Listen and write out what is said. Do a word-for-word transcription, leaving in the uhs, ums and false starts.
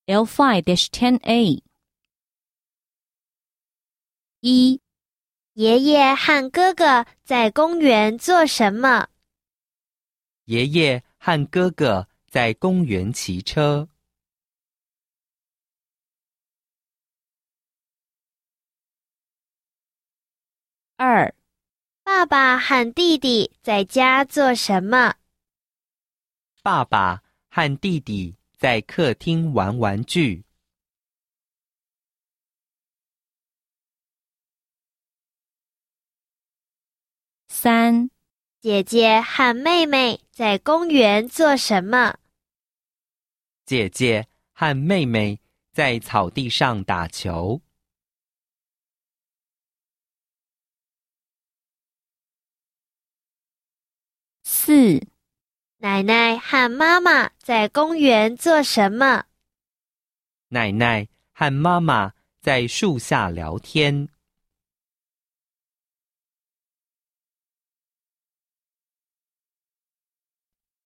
L five dash ten A。 一、 爷爷和哥哥在公园做什么？ 爷爷和哥哥在公园骑车。 二、 爸爸和弟弟在家做什么？ 爸爸和弟弟在客厅玩玩具。 三、 姐姐和妹妹在公园做什么？ 姐姐和妹妹在草地上打球。 四、 奶奶和妈妈在公园做什么？ 奶奶和妈妈在树下聊天。